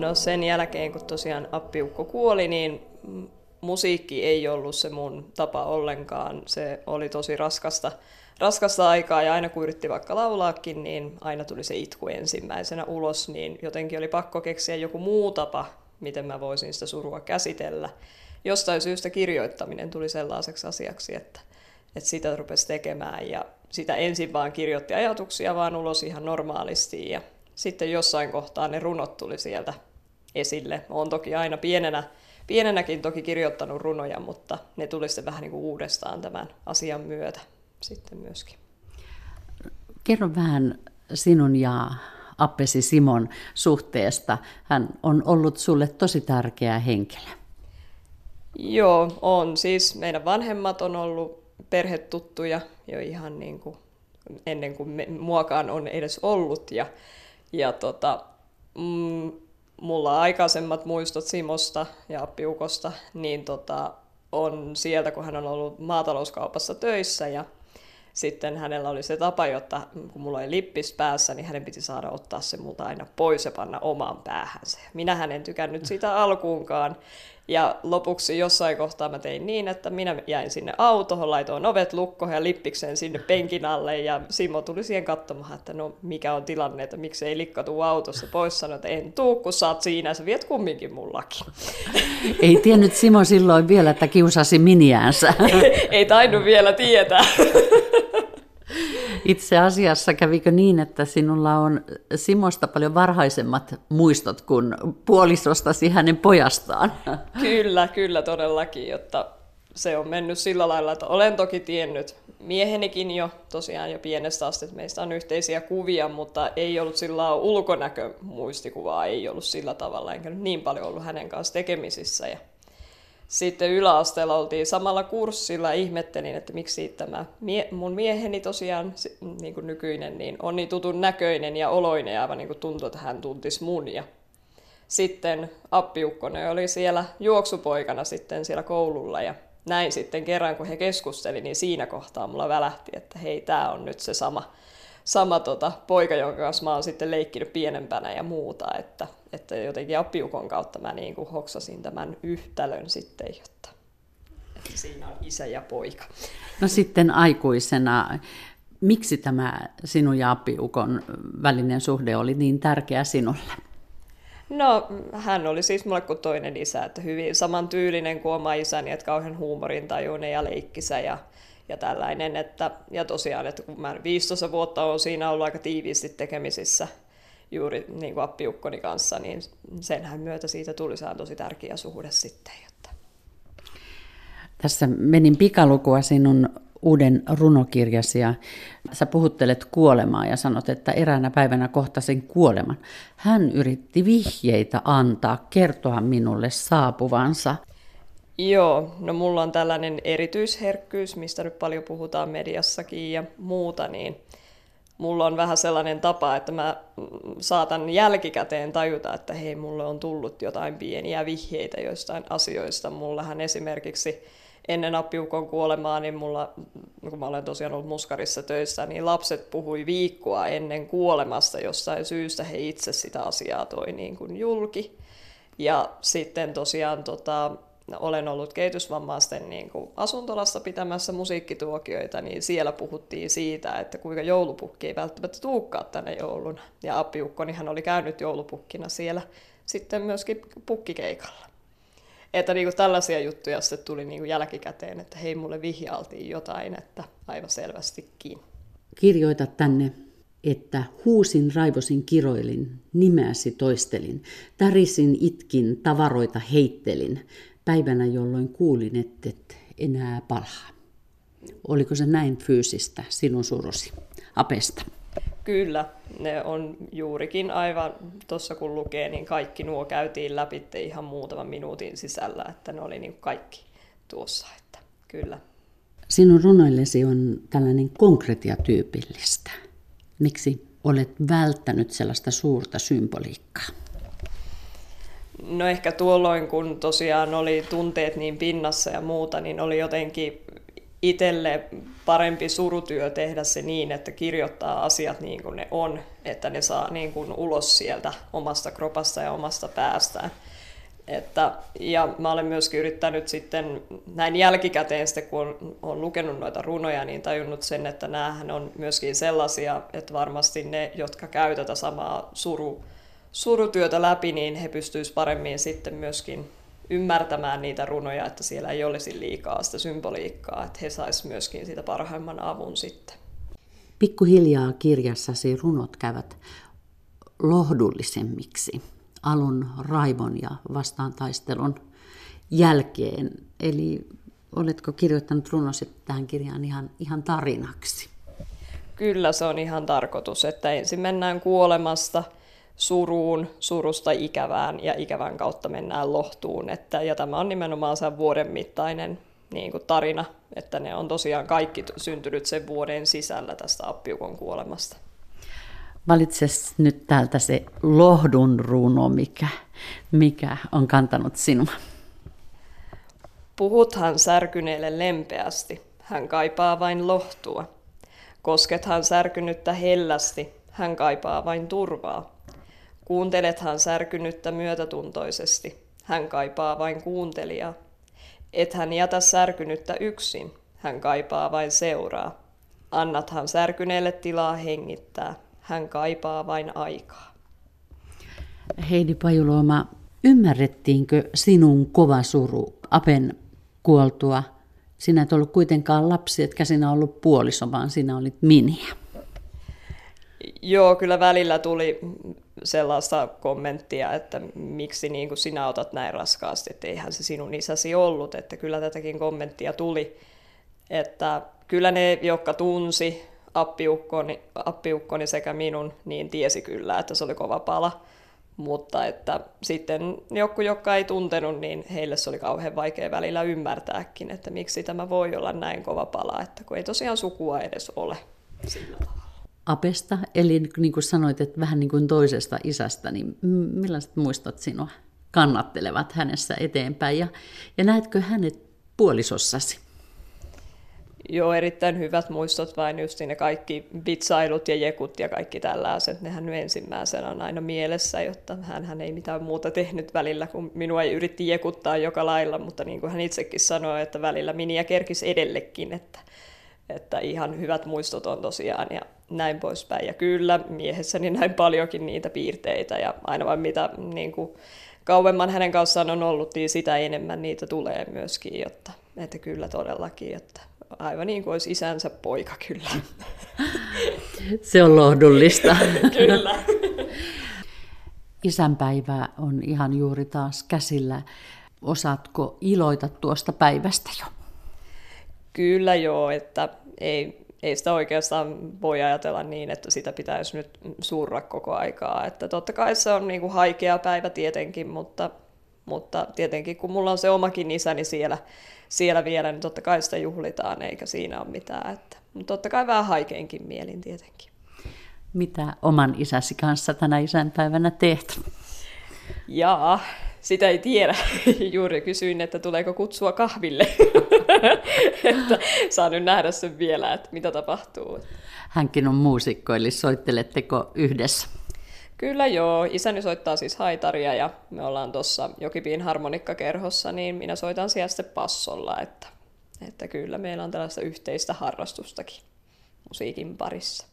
No sen jälkeen, kun tosiaan appiukko kuoli, niin musiikki ei ollut se mun tapa ollenkaan. Se oli tosi raskasta aikaa ja aina kun yritti vaikka laulaakin, niin aina tuli se itku ensimmäisenä ulos, niin jotenkin oli pakko keksiä joku muu tapa, miten mä voisin sitä surua käsitellä. Jostain syystä kirjoittaminen tuli sellaiseksi asiaksi, että sitä rupesi tekemään ja sitä ensin vaan kirjoitti ajatuksia vaan ulos ihan normaalisti ja sitten jossain kohtaa ne runot tuli sieltä esille. Olen toki aina pienenäkin toki kirjoittanut runoja, mutta ne tuli sitten vähän niin kuin uudestaan tämän asian myötä sitten myöskin. Kerro vähän sinun ja appesi Simon suhteesta. Hän on ollut sulle tosi tärkeä henkilö. Joo, on. Siis meidän vanhemmat on ollut perhetuttuja jo ihan niin kuin ennen kuin muakaan on edes ollut. Mulla aikaisemmat muistot Simosta ja appiukosta niin on sieltä, kun hän on ollut maatalouskaupassa töissä ja sitten hänellä oli se tapa, jotta kun mulla oli lippis päässä, niin hänen piti saada ottaa se multa aina pois ja panna omaan päähänsä. Minähän en tykännyt sitä alkuunkaan. Ja lopuksi jossain kohtaa mä tein niin, että minä jäin sinne autoon, laitoin ovet lukkoon ja lippikseen sinne penkin alle. Ja Simo tuli siihen katsomaan, että no mikä on tilanne, että miksi ei likka tuu autosta pois. Sanoi, että en tuu, kun sä oot siinä, sä viet kumminkin mullakin. Ei tiennyt Simo silloin vielä, että kiusasi miniäänsä. Ei tainnut vielä tietää. Itse asiassa kävikö niin, että sinulla on Simosta paljon varhaisemmat muistot kuin puolisostasi hänen pojastaan? Kyllä todellakin, jotta se on mennyt sillä lailla, että olen toki tiennyt miehenikin jo tosiaan jo pienestä asti, että meistä on yhteisiä kuvia, mutta ei ollut sillä ulkonäkömuistikuvaa, ei ollut sillä tavalla, enkä nyt niin paljon ollut hänen kanssa tekemisissä. Ja sitten yläasteella oltiin samalla kurssilla, ihmettelin, että miksi tämä mun mieheni tosiaan, niin kuin nykyinen, niin on niin tutun näköinen ja oloinen, aivan niin kuin tuntui, että hän tuntisi mun. Ja sitten appiukkonen oli siellä juoksupoikana sitten siellä koululla ja näin sitten kerran, kun he keskustelivat, niin siinä kohtaa mulla välähti, että hei, tämä on nyt se sama poika, jonka kanssa mä oon sitten leikkinyt pienempänä ja muuta, että jotenkin appiukon kautta mä niin kuin hoksasin tämän yhtälön sitten, että siinä on isä ja poika. No sitten aikuisena, miksi tämä sinun ja appiukon välinen suhde oli niin tärkeä sinulle? No, hän oli siis mulle kuin toinen isä, että hyvin samantyylinen kuin oma isäni, että kauhean huumorintajuinen ja leikkisä ja tällainen. Ja tosiaan, että kun mä 15 vuotta olen siinä ollut aika tiiviisti tekemisissä juuri niin kuin appiukkoni kanssa, niin senhän myötä siitä tuli tosi tärkeä suhde sitten. Jotta. Tässä menin pikalukua sinun uuden runokirjasi ja sä puhuttelet kuolemaa ja sanot, että eräänä päivänä kohtasin kuoleman. Hän yritti vihjeitä antaa, kertoa minulle saapuvansa. Joo, no mulla on tällainen erityisherkkyys, mistä nyt paljon puhutaan mediassakin ja muuta, niin mulla on vähän sellainen tapa, että mä saatan jälkikäteen tajuta, että hei, mulle on tullut jotain pieniä vihjeitä joistain asioista. Mullahan esimerkiksi ennen appiukon kuolemaa, niin kun mä olen tosiaan ollut muskarissa töissä, niin lapset puhui viikkoa ennen kuolemasta jostain syystä. He itse sitä asiaa toi niin kuin julki. Ja sitten tosiaan olen ollut kehitysvammaisten niin kuin asuntolassa pitämässä musiikkituokioita, niin siellä puhuttiin siitä, että kuinka joulupukki ei välttämättä tulekaan tänne jouluna. Ja appiukkonihan oli käynyt joulupukkina siellä sitten myöskin pukkikeikalla. Että niin kuin tällaisia juttuja sitten tuli niin kuin jälkikäteen, että hei, mulle vihjailtiin jotain, että aivan selvästikin. Kirjoita tänne, että huusin, raivosin, kiroilin, nimeäsi toistelin, tärisin, itkin, tavaroita heittelin, päivänä jolloin kuulin, et enää palaa. Oliko se näin fyysistä sinun surusi apesta? Kyllä, ne on juurikin aivan, tuossa kun lukee, niin kaikki nuo käytiin läpi ihan muutaman minuutin sisällä, että ne oli niin kaikki tuossa, että kyllä. Sinun runoillesi on tällainen konkretiatyypillistä. Miksi olet välttänyt sellaista suurta symboliikkaa? No ehkä tuolloin, kun tosiaan oli tunteet niin pinnassa ja muuta, niin oli jotenkin itselle parempi surutyö tehdä se niin, että kirjoittaa asiat niin kuin ne on, että ne saa niin kuin ulos sieltä omasta kropasta ja omasta päästään. Ja mä olen myöskin yrittänyt sitten näin jälkikäteen, sitten kun olen lukenut noita runoja, niin tajunnut sen, että näähän on myöskin sellaisia, että varmasti ne, jotka käy tätä samaa surutyötä läpi, niin he pystyisivät paremmin sitten myöskin ymmärtämään niitä runoja, että siellä ei olisi liikaa sitä symboliikkaa, että he saisivat myöskin siitä parhaimman avun sitten. Pikkuhiljaa kirjassasi runot käyvät lohdullisemmiksi alun raivon ja vastaantaistelun jälkeen. Eli oletko kirjoittanut runosi tähän kirjaan ihan tarinaksi? Kyllä se on ihan tarkoitus, että ensin mennään kuolemasta suruun, surusta ikävään ja ikävän kautta mennään lohtuun. Ja tämä on nimenomaan sen vuoden mittainen niin kuin tarina, että ne on tosiaan kaikki syntynyt sen vuoden sisällä tästä Appiukon kuolemasta. Valitses nyt täältä se lohdun runo, mikä on kantanut sinua. Puhuthan särkyneelle lempeästi, hän kaipaa vain lohtua. Koskethan särkynyttä hellästi, hän kaipaa vain turvaa. Kuuntelethan särkynyttä myötätuntoisesti, hän kaipaa vain kuuntelijaa. Et hän jätä särkynyttä yksin, hän kaipaa vain seuraa. Annathan särkyneelle tilaa hengittää, hän kaipaa vain aikaa. Heidi Pajuluoma, ymmärrettiinkö sinun kova suru Apen kuoltua? Sinä et ollut kuitenkaan lapsi, etkä sinä ollut puoliso, vaan sinä olit miniä. Joo, kyllä välillä tuli sellaista kommenttia, että miksi niin kuin sinä otat näin raskaasti, että eihän se sinun isäsi ollut. Että kyllä tätäkin kommenttia tuli. Että kyllä ne, jotka tunsi appiukkoni sekä minun, niin tiesi kyllä, että se oli kova pala. Mutta että sitten jotka ei tuntenut, niin heille se oli kauhean vaikea välillä ymmärtääkin, että miksi tämä voi olla näin kova pala, että kun ei tosiaan sukua edes ole sillä tavalla. Apesta, eli niin kuin sanoit, että vähän niin kuin toisesta isästä, niin millaiset muistot sinua kannattelevat hänessä eteenpäin ja näetkö hänet puolisossasi? Joo, erittäin hyvät muistot, vain just ne kaikki vitsailut ja jekut ja kaikki tällaiset. Nehän nyt ensimmäisenä on aina mielessä, jotta hän ei mitään muuta tehnyt välillä, kun minua ei yritti jekuttaa joka lailla, mutta niin kuin hän itsekin sanoi, että välillä miniä kerkisi edellekin, että ihan hyvät muistot on tosiaan ja näin poispäin. Ja kyllä, miehessäni näin paljonkin niitä piirteitä ja aina vaan mitä niin kuin kauemman hänen kanssaan on ollut, niin sitä enemmän niitä tulee myöskin, että kyllä todellakin, että aivan niin kuin olisi isänsä poika kyllä. Se on lohdullista. Kyllä. Isänpäivä on ihan juuri taas käsillä. Osaatko iloita tuosta päivästä jo? Kyllä joo, että ei sitä oikeastaan voi ajatella niin, että sitä pitäisi nyt surra koko aikaa. Että totta kai se on niin kuin haikea päivä tietenkin, mutta tietenkin kun mulla on se omakin isäni siellä vielä, niin totta kai sitä juhlitaan, eikä siinä ole mitään. Mutta totta kai vähän haikeenkin mielin tietenkin. Mitä oman isäsi kanssa tänä isänpäivänä teet? Jaa, sitä ei tiedä. Juuri kysyin, että tuleeko kutsua kahville. Että saan nyt nähdä sen vielä, että mitä tapahtuu. Hänkin on muusikko, eli soitteletteko yhdessä? Kyllä joo. Isäni soittaa siis haitaria ja me ollaan tuossa Jokipiin harmonikkakerhossa, niin minä soitan siellä sitten passolla. Että kyllä meillä on tällaista yhteistä harrastustakin musiikin parissa.